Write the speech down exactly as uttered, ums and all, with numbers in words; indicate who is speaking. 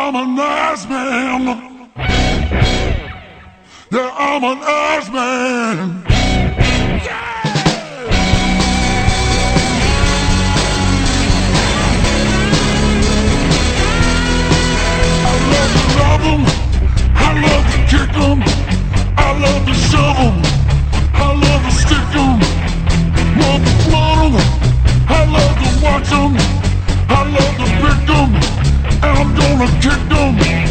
Speaker 1: I'm a nice man. Yeah, I'm a nice man. Yeah! I love to love 'em. I love to kick 'em. I love to shove 'em. I love to stick 'em. Love to float 'em. I love to watch 'em. I love to pick 'em. And I'm gonna kick 'em.